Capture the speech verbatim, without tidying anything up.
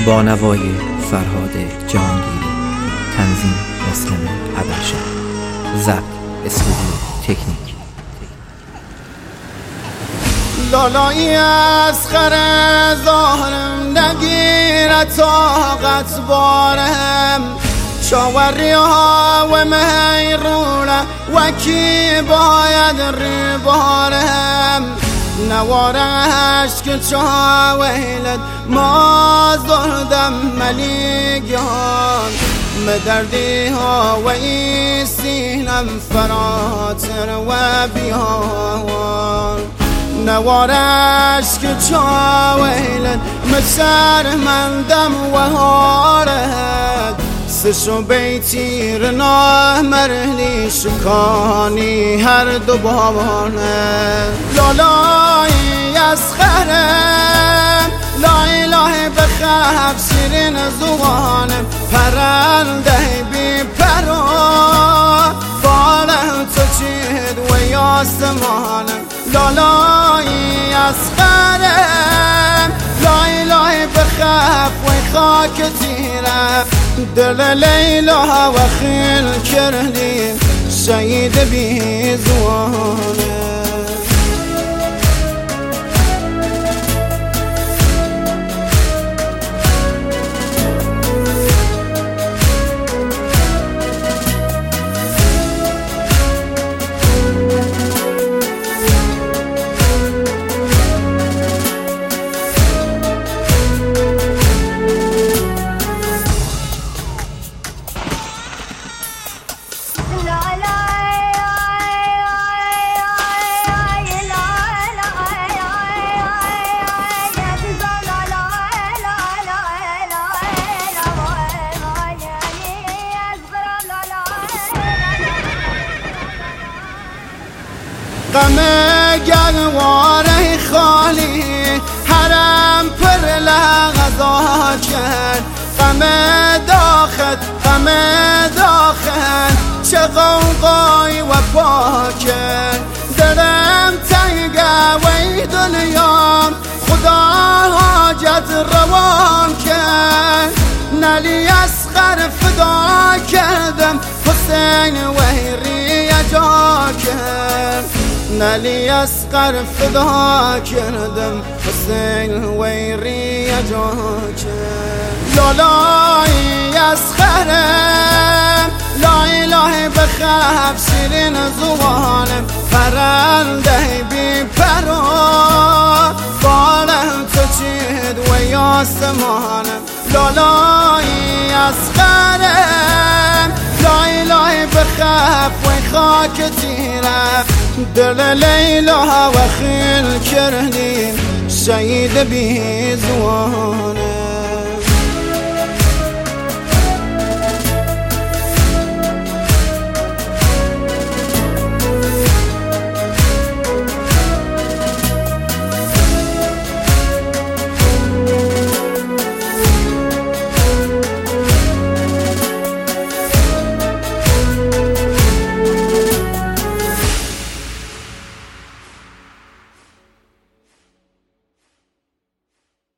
با نوای فرهاد جهانگیری، تنظیم مسلم ابرشان، ضبط استودیو تکنیک. لالایی از خر ظاهرم نگیره طاقت بارم، شاوری ها و میرونه وکی باید ری بارم، نوارش که چاویلد ما زردم ملیگان، مدردی ها و ای سینم فراتر و بیان، نوارش که چاویلد مسر مندم و هارد، سشو بیتی رنا مرلی شکانی هر دو بابانه، لالایی از خرم لا اله بخف شیرین زبانم، پرنده بی پرا فاله تو چید و یاسمانم، لالایی از خرم لا اله بخف و خاک تیرم، دل لیلا و خیل کردی شهید بی زوانه. غم گلواره خالی حرم پر لغزا کرد، غم داخل غم داخل چه غوغای و پاکر، دلم تنگه وی دنیام خدا حاجت روان کرد، نلی اصغر فدا کردم حسین ویری جا کرد، نلی اصغر فدا کردم حسین ویری جا کرد، لالایی اصغرم لا اله بخف شیرین زبانم، پرنده بی پرا فاله تو چید و یاسمانم، لالایی اصغرم لا اله بخف و خاک تیرم، دل لیلا و خیل کردی شهید بی زوانه.